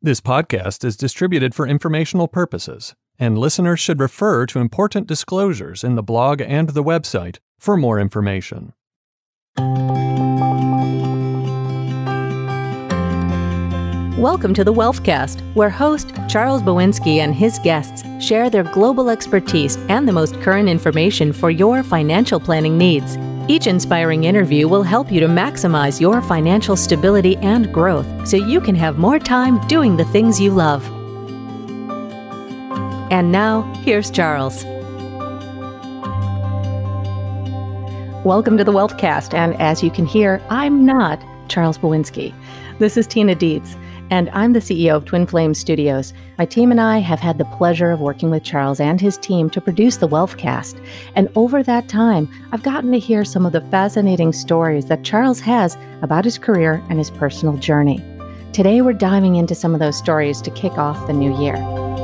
This podcast is distributed for informational purposes, and listeners should refer to important disclosures in the blog and the website for more information. Welcome to the Wealthcast, where host Charles Bowinsky and his guests share their global expertise and the most current information for your financial planning needs. Each inspiring interview will help you to maximize your financial stability and growth so you can have more time doing the things you love. And now, here's Charles. Welcome to the Wealthcast, and as you can hear, I'm not Charles Bowinsky. This is Tina Dietz, and I'm the CEO of Twin Flame Studios. My team and I have had the pleasure of working with Charles and his team to produce the Wealthcast. And over that time, I've gotten to hear some of the fascinating stories that Charles has about his career and his personal journey. Today, we're diving into some of those stories to kick off the new year.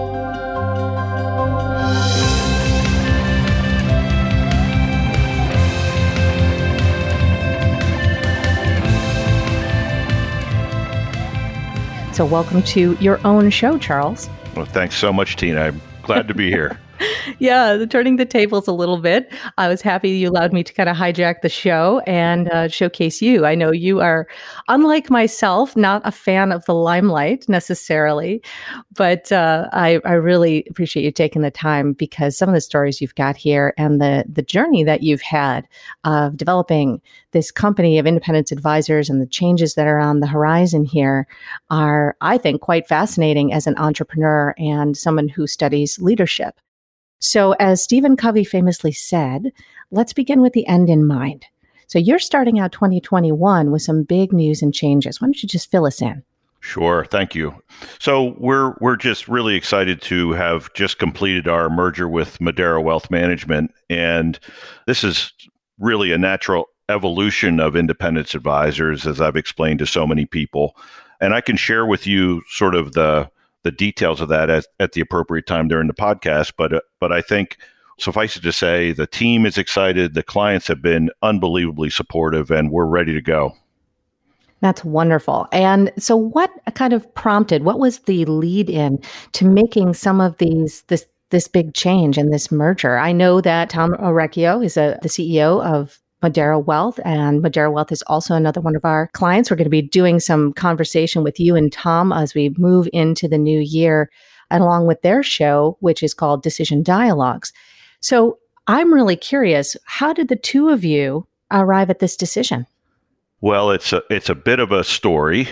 So welcome to your own show, Charles. Well, thanks so much, Tina. I'm glad to be here. Yeah, turning the tables a little bit. I was happy you allowed me to kind of hijack the show and showcase you. I know you are, unlike myself, not a fan of the limelight necessarily, but I really appreciate you taking the time because some of the stories you've got here and the journey that you've had of developing this company of independent advisors and the changes that are on the horizon here are, I think, quite fascinating as an entrepreneur and someone who studies leadership. So as Stephen Covey famously said, let's begin with the end in mind. So you're starting out 2021 with some big news and changes. Why don't you just fill us in? Sure. Thank you. So we're just really excited to have just completed our merger with Madeira Wealth Management. And this is really a natural evolution of independent advisors, as I've explained to so many people. And I can share with you sort of the details of that at the appropriate time during the podcast. But I think suffice it to say, the team is excited. The clients have been unbelievably supportive, and we're ready to go. That's wonderful. And so what kind of prompted, what was the lead in to making some of this big change and this merger? I know that Tom Orecchio is the CEO of Madeira Wealth, and Madeira Wealth is also another one of our clients. We're going to be doing some conversation with you and Tom as we move into the new year, and along with their show, which is called Decision Dialogues. So I'm really curious, how did the two of you arrive at this decision? Well, it's a bit of a story,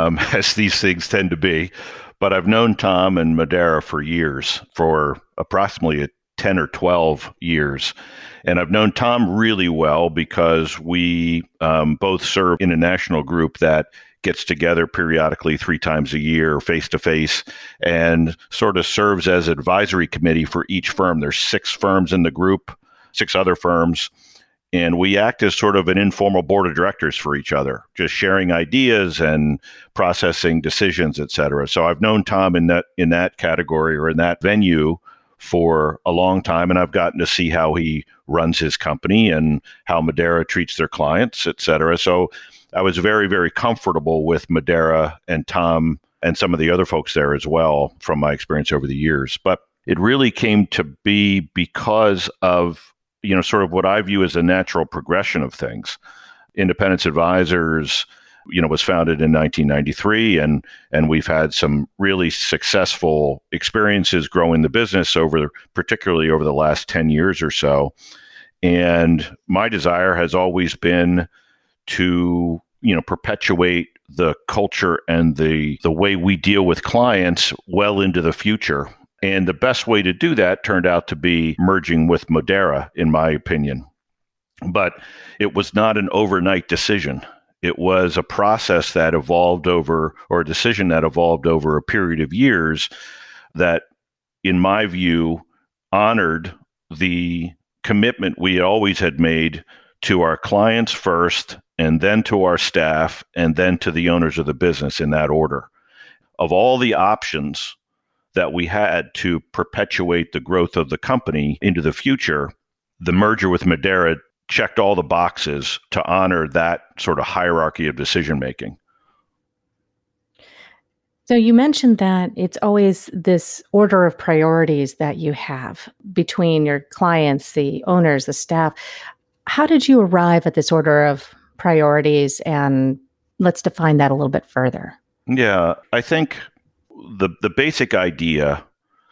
as these things tend to be, but I've known Tom and Madeira for years, for approximately 10 or 12 years. And I've known Tom really well because we both serve in a national group that gets together periodically 3 times a year, face-to-face, and sort of serves as advisory committee for each firm. There's 6 firms in the group, 6 other firms, and we act as sort of an informal board of directors for each other, just sharing ideas and processing decisions, et cetera. So I've known Tom in that category or in that venue for a long time, and I've gotten to see how he runs his company and how Madeira treats their clients, et cetera. So I was very, very comfortable with Madeira and Tom and some of the other folks there as well from my experience over the years. But it really came to be because of, sort of what I view as a natural progression of things. Independence Advisors, was founded in 1993, and we've had some really successful experiences growing the business particularly over the last 10 years or so. And my desire has always been to, perpetuate the culture and the way we deal with clients well into the future. And the best way to do that turned out to be merging with Madeira, in my opinion. But it was not an overnight decision. It was a process that evolved over, or a decision that evolved over a period of years that, in my view, honored the commitment we always had made to our clients first, and then to our staff, and then to the owners of the business in that order. Of all the options that we had to perpetuate the growth of the company into the future, the merger with Madeira checked all the boxes to honor that sort of hierarchy of decision making. So you mentioned that it's always this order of priorities that you have between your clients, the owners, the staff. How did you arrive at this order of priorities? And let's define that a little bit further. Yeah, I think the basic idea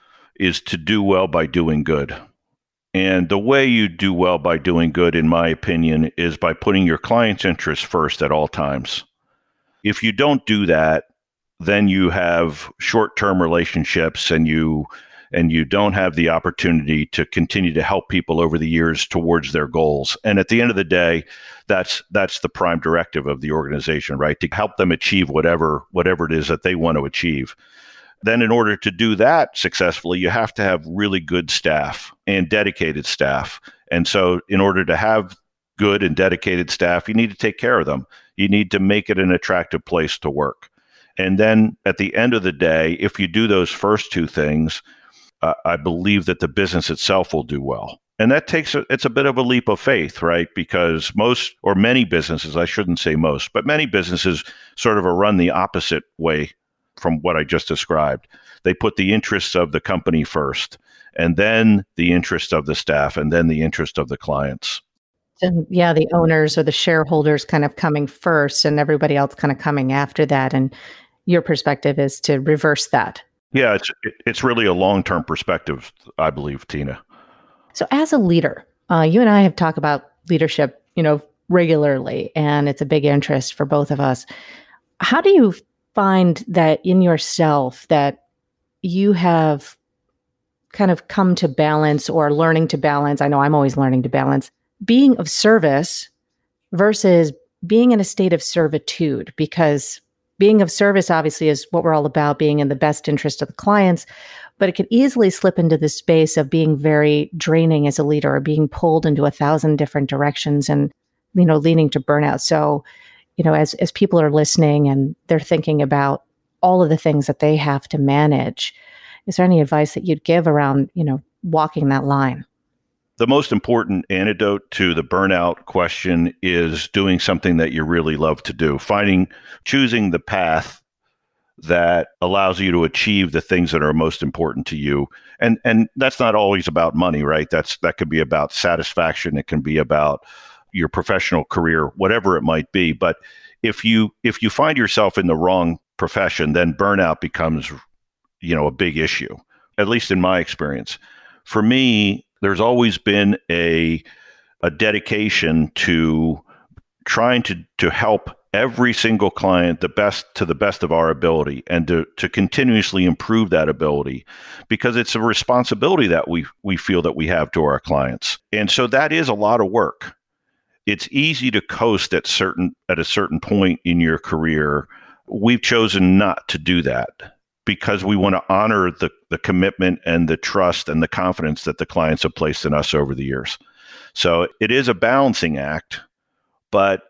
is to do well by doing good. And the way you do well by doing good, in my opinion, is by putting your client's interests first at all times. If you don't do that, then you have short-term relationships and you don't have the opportunity to continue to help people over the years towards their goals. And at the end of the day, that's the prime directive of the organization, right? To help them achieve whatever it is that they want to achieve. Then in order to do that successfully, you have to have really good staff and dedicated staff. And so in order to have good and dedicated staff, you need to take care of them. You need to make it an attractive place to work. And then at the end of the day, if you do those first two things, I believe that the business itself will do well. And that it's a bit of a leap of faith, right? Because many businesses, I shouldn't say most, but many businesses sort of are run the opposite way from what I just described. They put the interests of the company first, and then the interest of the staff, and then the interest of the clients. And yeah, the owners or the shareholders kind of coming first and everybody else kind of coming after that. And your perspective is to reverse that. Yeah, it's really a long-term perspective, I believe, Tina. So as a leader, you and I have talked about leadership, regularly, and it's a big interest for both of us. How do you find that in yourself that you have kind of come to balance or learning to balance? I know I'm always learning to balance being of service versus being in a state of servitude, because being of service obviously is what we're all about, being in the best interest of the clients, but it can easily slip into the space of being very draining as a leader or being pulled into 1,000 different directions and, leading to burnout. So, as people are listening and they're thinking about all of the things that they have to manage, is there any advice that you'd give around, walking that line? The most important antidote to the burnout question is doing something that you really love to do, choosing the path that allows you to achieve the things that are most important to you. And that's not always about money, right? That could be about satisfaction. It can be about your professional career, whatever it might be. But if you find yourself in the wrong profession, then burnout becomes, a big issue, at least in my experience. For me, there's always been a dedication to trying to help every single client to the best of our ability, and to continuously improve that ability, because it's a responsibility that we feel that we have to our clients. And so that is a lot of work. It's easy to coast at a certain point in your career. We've chosen not to do that because we want to honor the commitment and the trust and the confidence that the clients have placed in us over the years. So it is a balancing act, but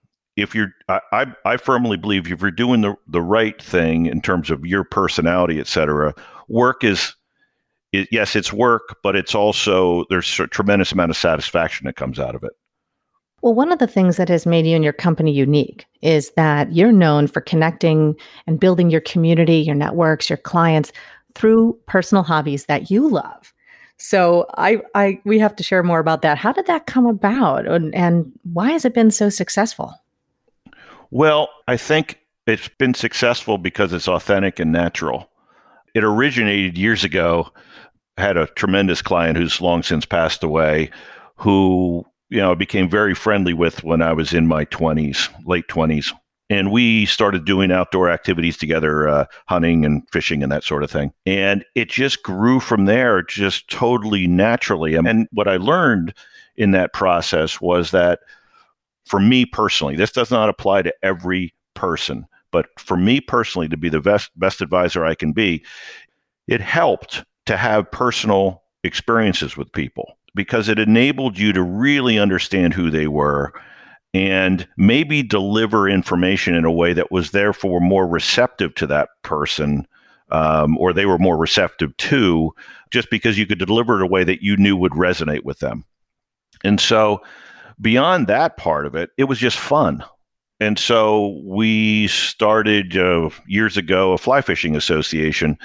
I firmly believe if you're doing the right thing in terms of your personality, et cetera, work yes, it's work, but it's also, there's a tremendous amount of satisfaction that comes out of it. Well, one of the things that has made you and your company unique is that you're known for connecting and building your community, your networks, your clients through personal hobbies that you love. So we have to share more about that. How did that come about, and why has it been so successful? Well, I think it's been successful because it's authentic and natural. It originated years ago. I had a tremendous client who's long since passed away, who I became very friendly with when I was in my late 20s. And we started doing outdoor activities together, hunting and fishing and that sort of thing. And it just grew from there, just totally naturally. And what I learned in that process was that for me personally, this does not apply to every person, but for me personally, to be the best advisor I can be, it helped to have personal experiences with people, because it enabled you to really understand who they were and maybe deliver information in a way that was therefore more receptive to that person, or they were more receptive to, just because you could deliver it in a way that you knew would resonate with them. And so beyond that part of it, it was just fun. And so we started years ago a fly fishing association,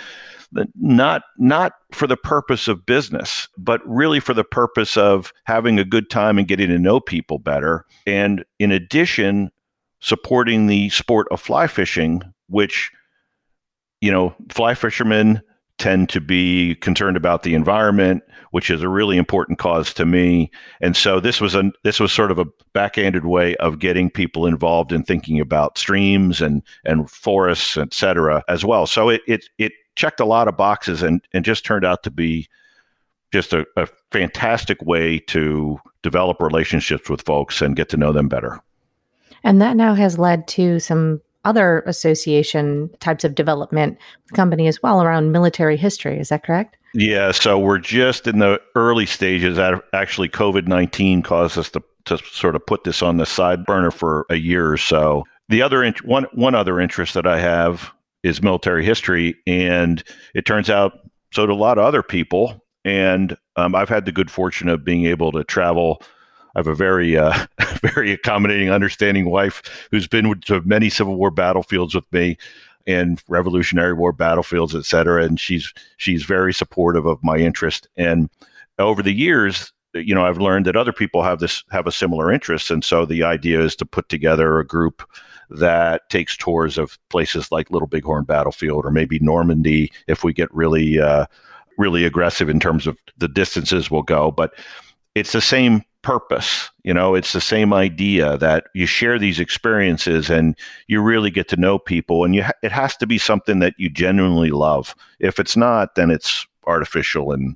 not for the purpose of business, but really for the purpose of having a good time and getting to know people better. And in addition, supporting the sport of fly fishing, which, fly fishermen tend to be concerned about the environment, which is a really important cause to me. And so this was sort of a backhanded way of getting people involved in thinking about streams and forests, et cetera, as well. So it checked a lot of boxes and just turned out to be just a fantastic way to develop relationships with folks and get to know them better. And that now has led to some other association types of development with the company as well around military history. Is that correct? Yeah, so we're just in the early stages. Actually, COVID-19 caused us to sort of put this on the side burner for a year or so. The other one other interest that I have is military history, and it turns out so do a lot of other people. And I've had the good fortune of being able to travel. I have a very, very accommodating, understanding wife who's been to many Civil War battlefields with me and Revolutionary War battlefields, et cetera. And she's very supportive of my interest. And over the years, I've learned that other people have a similar interest. And so the idea is to put together a group that takes tours of places like Little Bighorn Battlefield or maybe Normandy if we get really, really aggressive in terms of the distances we'll go. But it's the same purpose. It's the same idea that you share these experiences and you really get to know people, and it has to be something that you genuinely love. If it's not, then it's artificial and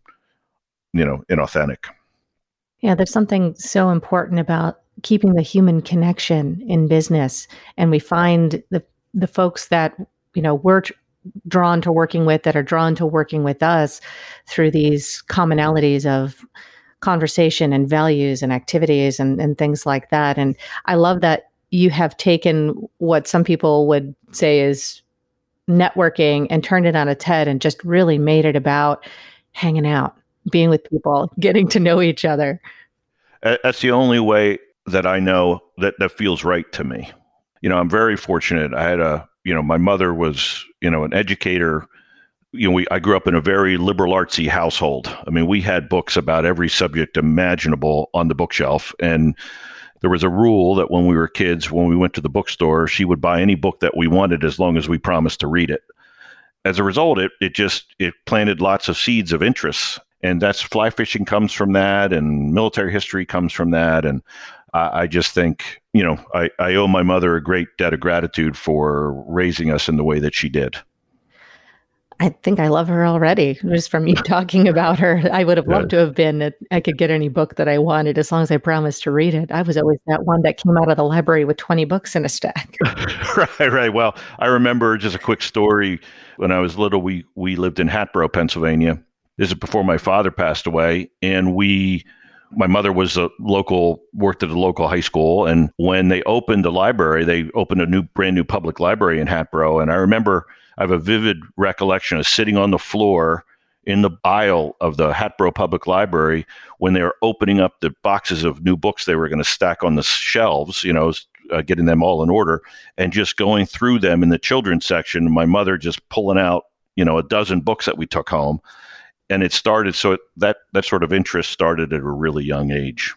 inauthentic. Yeah, there's something so important about keeping the human connection in business, and we find the folks that we're drawn to working with, that are drawn to working with us through these commonalities of conversation and values and activities and things like that. And I love that you have taken what some people would say is networking and turned it on its head and just really made it about hanging out, being with people, getting to know each other. That's the only way that I know that feels right to me. I'm very fortunate. I had my mother was, an educator. I grew up in a very liberal artsy household. I mean, we had books about every subject imaginable on the bookshelf. And there was a rule that when we were kids, when we went to the bookstore, she would buy any book that we wanted as long as we promised to read it. As a result, it planted lots of seeds of interest. And that's fly fishing comes from that, and military history comes from that. And I just think, I owe my mother a great debt of gratitude for raising us in the way that she did. I think I love her already, just from you talking about her. I would have loved to have been, I could get any book that I wanted as long as I promised to read it. I was always that one that came out of the library with 20 books in a stack. Right. Well, I remember just a quick story. When I was little, we lived in Hatboro, Pennsylvania. This is before my father passed away. And my mother worked at a local high school. And when they opened the library, they opened a brand new public library in Hatboro. And I remember I have a vivid recollection of sitting on the floor in the aisle of the Hatboro Public Library when they were opening up the boxes of new books they were going to stack on the shelves, getting them all in order, and just going through them in the children's section. My mother just pulling out, a dozen books that we took home. And it started, so that sort of interest started at a really young age.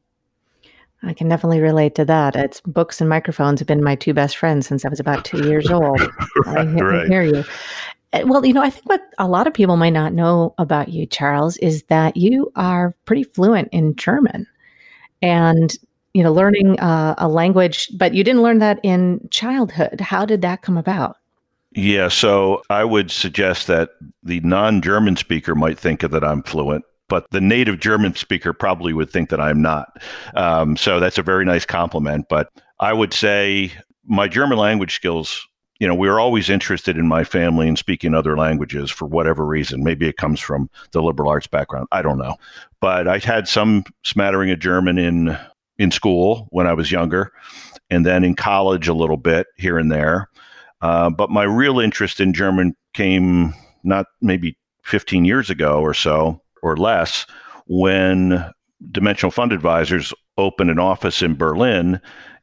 I can definitely relate to that. It's books and microphones have been my two best friends since I was about 2 years old. I hear you. Well, I think what a lot of people might not know about you, Charles, is that you are pretty fluent in German and, learning a language, but you didn't learn that in childhood. How did that come about? Yeah, so I would suggest that the non-German speaker might think that I'm fluent, but the native German speaker probably would think that I'm not. So that's a very nice compliment. But I would say my German language skills, we were always interested in my family in speaking other languages for whatever reason. Maybe it comes from the liberal arts background. I don't know. But I had some smattering of German in school when I was younger, and then in college a little bit here and there. But my real interest in German came not maybe 15 years ago or so, or less, when Dimensional Fund Advisors opened an office in Berlin.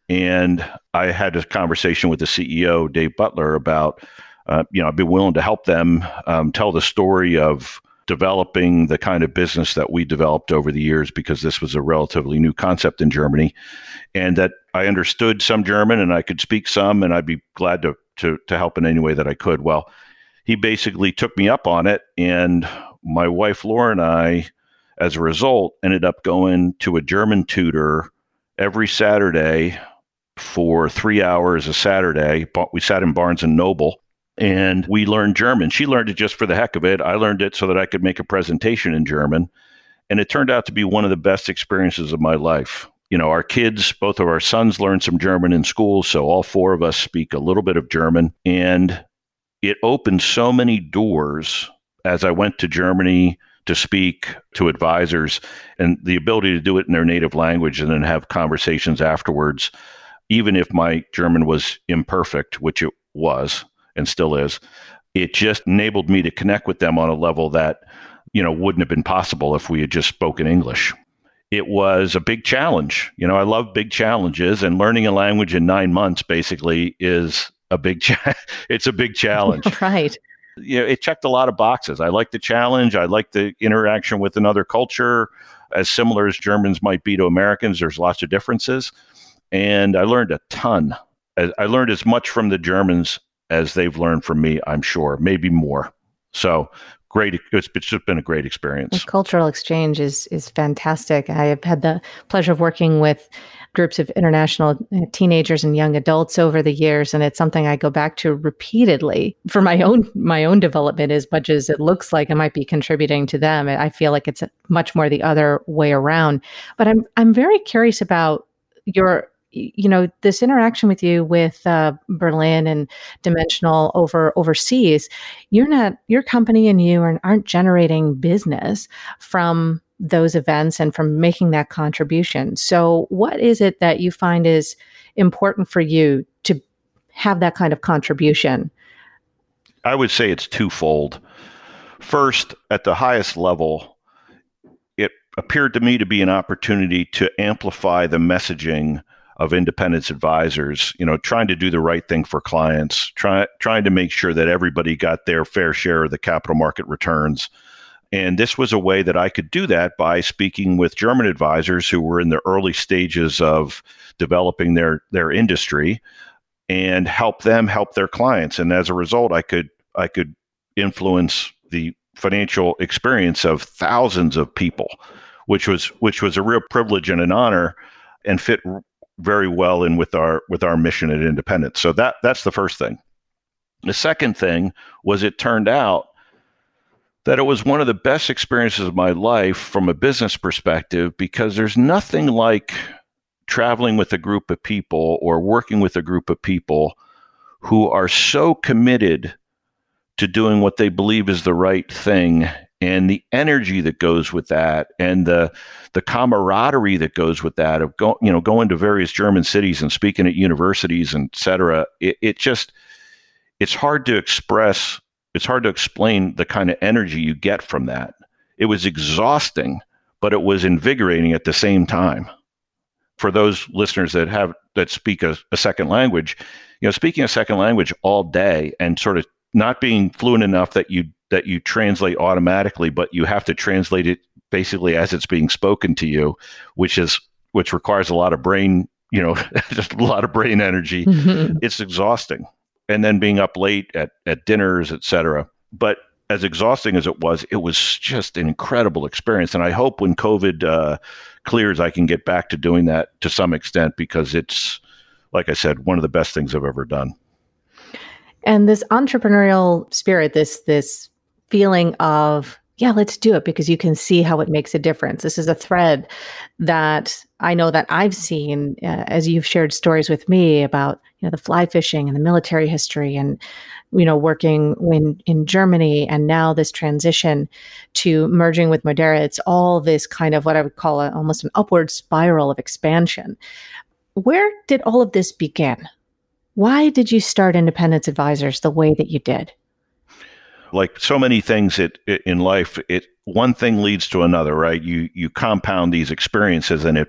And I had a conversation with the CEO, Dave Butler, about, I'd be willing to help them tell the story of developing the kind of business that we developed over the years, because this was a relatively new concept in Germany, and that I understood some German and I could speak some, and I'd be glad to help in any way that I could. Well, he basically took me up on it, and my wife, Laura, and I, as a result, ended up going to a German tutor every Saturday for 3 hours a Saturday. We sat in Barnes & Noble, and we learned German. She learned it just for the heck of it. I learned it so that I could make a presentation in German. And it turned out to be one of the best experiences of my life. Our kids, both of our sons, learned some German in school. So all four of us speak a little bit of German. And it opened so many doors as I went to Germany to speak to advisors, and the ability to do it in their native language and then have conversations afterwards, even if my German was imperfect, which it was and still is. It just enabled me to connect with them on a level that, wouldn't have been possible if we had just spoken English. It was a big challenge. I love big challenges, and learning a language in 9 months basically is it's a big challenge. Right. It checked a lot of boxes. I like the challenge. I like the interaction with another culture. As similar as Germans might be to Americans, there's lots of differences. And I learned a ton. I learned as much from the Germans as they've learned from me, I'm sure, maybe more. So great. It's just been a great experience. The cultural exchange is fantastic. I have had the pleasure of working with groups of international teenagers and young adults over the years, and it's something I go back to repeatedly for my own development. As much as it looks like I might be contributing to them, I feel like it's much more the other way around. But I'm very curious about this interaction with you with Berlin and Dimensional overseas. Your company and you aren't generating business from those events and from making that contribution. So what is it that you find is important for you to have that kind of contribution? I would say it's twofold. First, at the highest level, it appeared to me to be an opportunity to amplify the messaging of independence advisors, trying to do the right thing for clients, trying to make sure that everybody got their fair share of the capital market returns. And this was a way that I could do that by speaking with German advisors who were in the early stages of developing their industry, and help them help their clients. And as a result, I could influence the financial experience of thousands of people, which was a real privilege and an honor, and fit very well in with our mission at Independence. So that's the first thing. The second thing was, it turned out that it was one of the best experiences of my life from a business perspective, because there's nothing like traveling with a group of people or working with a group of people who are so committed to doing what they believe is the right thing, and the energy that goes with that, and the camaraderie that goes with that, of going to various German cities and speaking at universities, and et cetera. It's hard to express. It's hard to explain the kind of energy you get from that. It was exhausting, but it was invigorating at the same time. For those listeners that speak a second language, speaking a second language all day and sort of not being fluent enough that you translate automatically, but you have to translate it basically as it's being spoken to you, which requires a lot of brain, just a lot of brain energy. Mm-hmm. It's exhausting. And then being up late at dinners, et cetera. But as exhausting as it was just an incredible experience. And I hope when COVID clears, I can get back to doing that to some extent, because it's, like I said, one of the best things I've ever done. And this entrepreneurial spirit, this feeling of, yeah, let's do it, because you can see how it makes a difference. This is a thread that I know that I've seen as you've shared stories with me about, the fly fishing and the military history, and, working in Germany, and now this transition to merging with Modera. It's all this kind of what I would call almost an upward spiral of expansion. Where did all of this begin? Why did you start Independence Advisors the way that you did? Like so many things in life, one thing leads to another, right? You compound these experiences, and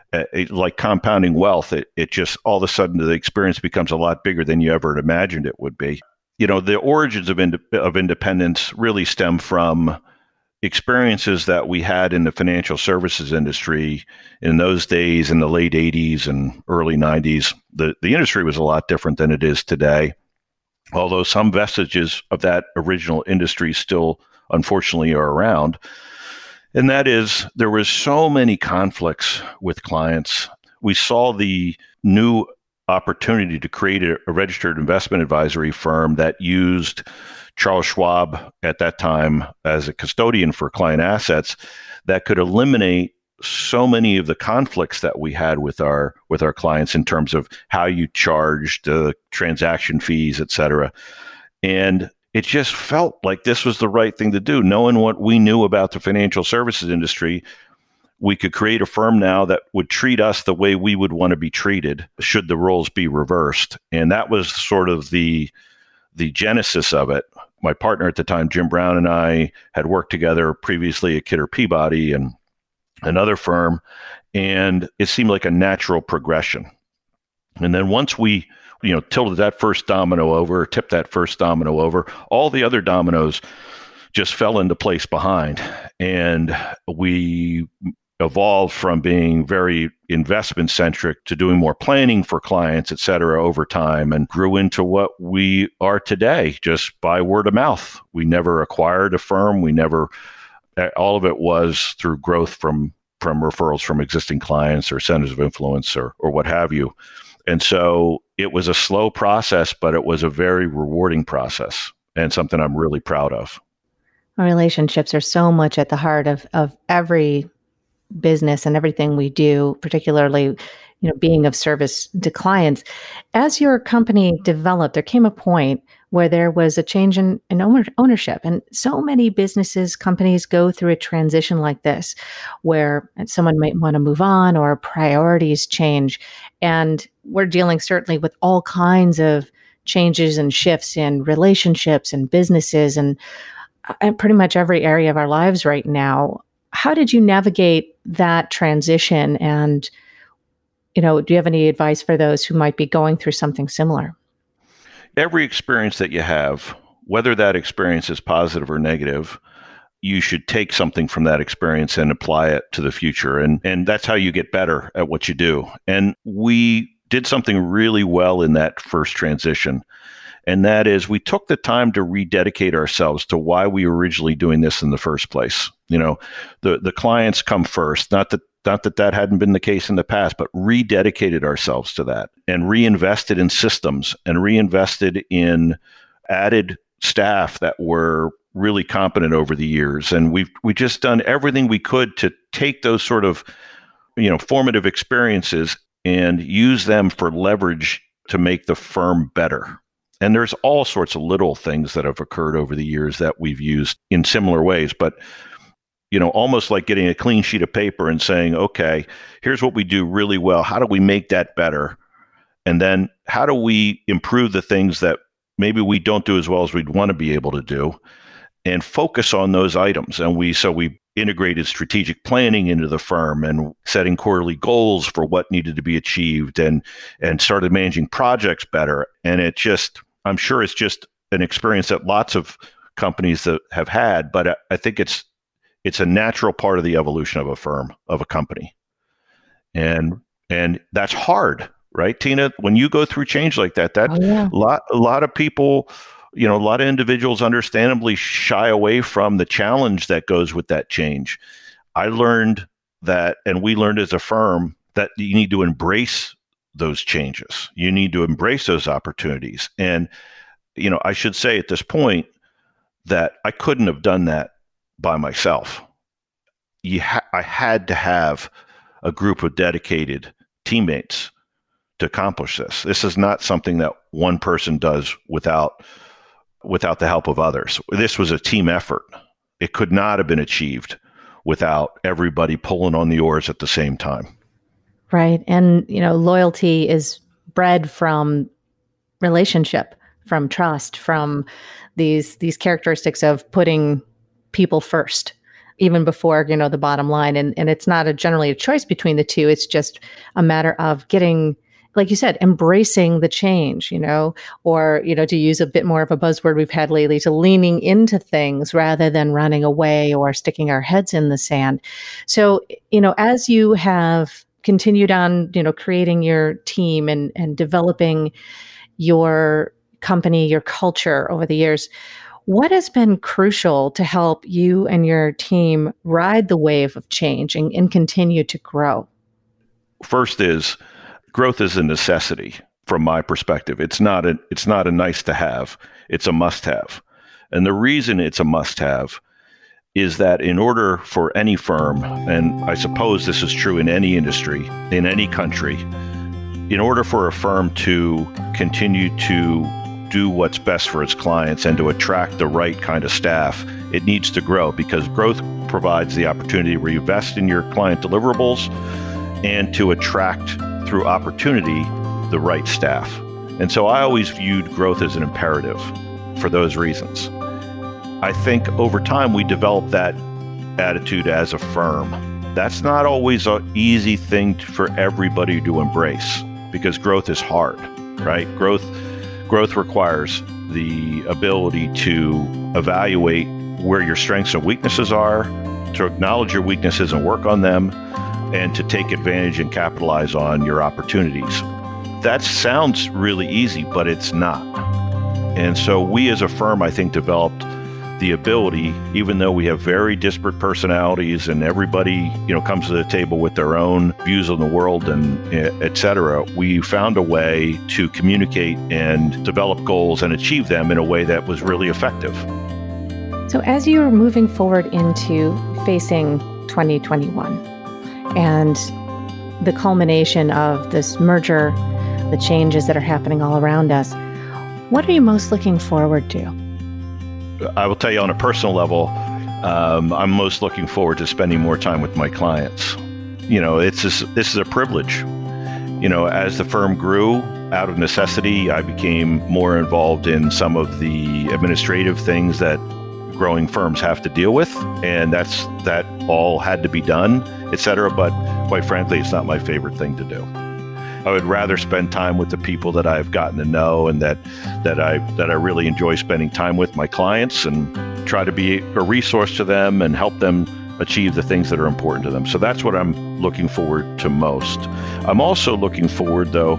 like compounding wealth, it just all of a sudden the experience becomes a lot bigger than you ever imagined it would be. The origins of independence really stem from experiences that we had in the financial services industry in those days, in the late 80s and early 90s. The industry was a lot different than it is today, although some vestiges of that original industry still, unfortunately, are around. And that is, there was so many conflicts with clients. We saw the new opportunity to create a registered investment advisory firm that used Charles Schwab at that time as a custodian for client assets that could eliminate so many of the conflicts that we had with our clients in terms of how you charged transaction fees, et cetera. And it just felt like this was the right thing to do. Knowing what we knew about the financial services industry, we could create a firm now that would treat us the way we would want to be treated should the roles be reversed. And that was sort of the genesis of it. My partner at the time, Jim Brown, and I had worked together previously at Kidder Peabody and another firm, and it seemed like a natural progression. And then once we tipped that first domino over, all the other dominoes just fell into place behind. And we evolved from being very investment centric to doing more planning for clients, et cetera, over time, and grew into what we are today just by word of mouth. We never acquired a firm. All of it was through growth from referrals from existing clients or centers of influence or what have you. And so it was a slow process, but it was a very rewarding process and something I'm really proud of. Relationships are so much at the heart of every business and everything we do, particularly, being of service to clients. As your company developed, there came a point where there was a change in ownership. And so many businesses, companies go through a transition like this, where someone might want to move on or priorities change. And we're dealing certainly with all kinds of changes and shifts in relationships and businesses and pretty much every area of our lives right now. How did you navigate that transition? And, do you have any advice for those who might be going through something similar? Every experience that you have, whether that experience is positive or negative, you should take something from that experience and apply it to the future. And that's how you get better at what you do. And we did something really well in that first transition. And that is, we took the time to rededicate ourselves to why we were originally doing this in the first place. The clients come first, not that hadn't been the case in the past, but rededicated ourselves to that and reinvested in systems and reinvested in added staff that were really competent over the years. And we just done everything we could to take those sort of, formative experiences and use them for leverage to make the firm better. And there's all sorts of little things that have occurred over the years that we've used in similar ways, but almost like getting a clean sheet of paper and saying, okay, here's what we do really well. How do we make that better? And then how do we improve the things that maybe we don't do as well as we'd want to be able to do and focus on those items? And we integrated strategic planning into the firm and setting quarterly goals for what needed to be achieved and started managing projects better. And I'm sure it's just an experience that lots of companies that have had, but I think it's a natural part of the evolution of a firm, of a company. And that's hard, right, Tina? When you go through change like that, a lot of people, a lot of individuals understandably shy away from the challenge that goes with that change. I learned that, and we learned as a firm, that you need to embrace those changes. You need to embrace those opportunities. And, I should say at this point that I couldn't have done that by myself. I had to have a group of dedicated teammates to accomplish this. This is not something that one person does without the help of others. This was a team effort. It could not have been achieved without everybody pulling on the oars at the same time. Right. And, loyalty is bred from relationship, from trust, from these characteristics of putting people first. even before, the bottom line. And it's not generally a choice between the two. It's just a matter of getting, like you said, embracing the change, or, to use a bit more of a buzzword we've had lately, to leaning into things rather than running away or sticking our heads in the sand. So, as you have continued on, creating your team and developing your company, your culture over the years, what has been crucial to help you and your team ride the wave of change and continue to grow? First is, growth is a necessity from my perspective. It's not a nice to have, it's a must have. And the reason it's a must have is that in order for any firm, and I suppose this is true in any industry, in any country, in order for a firm to continue to do what's best for its clients and to attract the right kind of staff, it needs to grow, because growth provides the opportunity to reinvest in your client deliverables and to attract through opportunity the right staff. And so I always viewed growth as an imperative for those reasons. I think over time we developed that attitude as a firm. That's not always an easy thing for everybody to embrace, because growth is hard, right? Growth requires the ability to evaluate where your strengths and weaknesses are, to acknowledge your weaknesses and work on them, and to take advantage and capitalize on your opportunities. That sounds really easy, but it's not. And so we as a firm, I think, developed the ability, even though we have very disparate personalities and everybody, comes to the table with their own views on the world and et cetera, we found a way to communicate and develop goals and achieve them in a way that was really effective. So as you're moving forward into facing 2021, and the culmination of this merger, the changes that are happening all around us, what are you most looking forward to? I will tell you on a personal level, I'm most looking forward to spending more time with my clients. This is a privilege. As the firm grew, out of necessity, I became more involved in some of the administrative things that growing firms have to deal with, and that all had to be done, et cetera. But quite frankly, it's not my favorite thing to do. I would rather spend time with the people that I've gotten to know and that I really enjoy spending time with, my clients, and try to be a resource to them and help them achieve the things that are important to them. So that's what I'm looking forward to most. I'm also looking forward, though,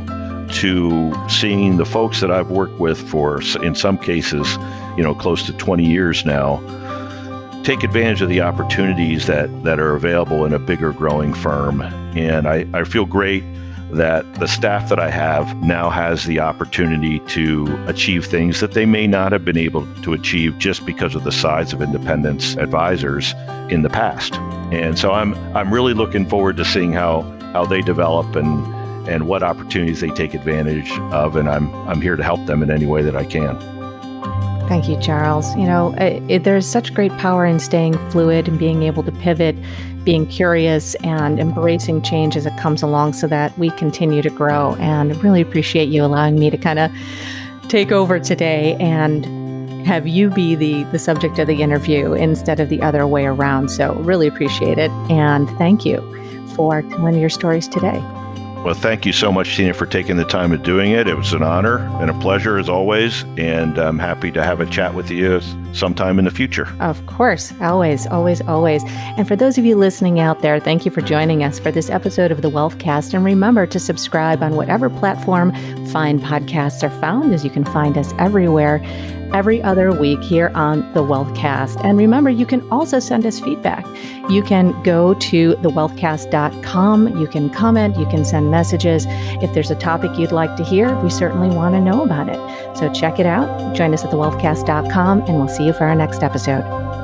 to seeing the folks that I've worked with for, in some cases, close to 20 years now, take advantage of the opportunities that are available in a bigger growing firm. And I feel great that the staff that I have now has the opportunity to achieve things that they may not have been able to achieve just because of the size of Independence Advisors in the past. And so I'm really looking forward to seeing how they develop and what opportunities they take advantage of, and I'm here to help them in any way that I can. Thank you, Charles. There's such great power in staying fluid and being able to pivot, being curious and embracing change as it comes along so that we continue to grow. And I really appreciate you allowing me to kind of take over today and have you be the subject of the interview instead of the other way around. So really appreciate it. And thank you for telling your stories today. Well, thank you so much, Tina, for taking the time of doing it. It was an honor and a pleasure as always, and I'm happy to have a chat with you sometime in the future. Of course, always, always, always. And for those of you listening out there, thank you for joining us for this episode of the Wealthcast. And remember to subscribe on whatever platform fine podcasts are found, as you can find us everywhere, every other week here on the Wealthcast. And remember, you can also send us feedback. You can go to thewealthcast.com. You can comment. You can send messages. If there's a topic you'd like to hear, we certainly want to know about it. So check it out. Join us at thewealthcast.com, and we'll see you for our next episode.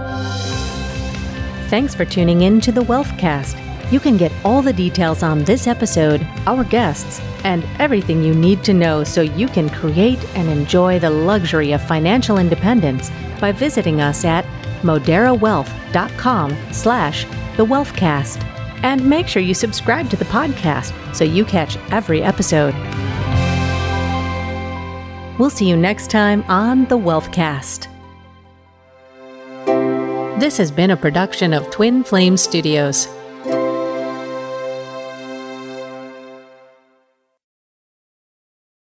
Thanks for tuning in to the Wealthcast. You can get all the details on this episode, our guests, and everything you need to know so you can create and enjoy the luxury of financial independence by visiting us at moderawealth.com/thewealthcast. And make sure you subscribe to the podcast so you catch every episode. We'll see you next time on the Wealthcast. This has been a production of Twin Flame Studios.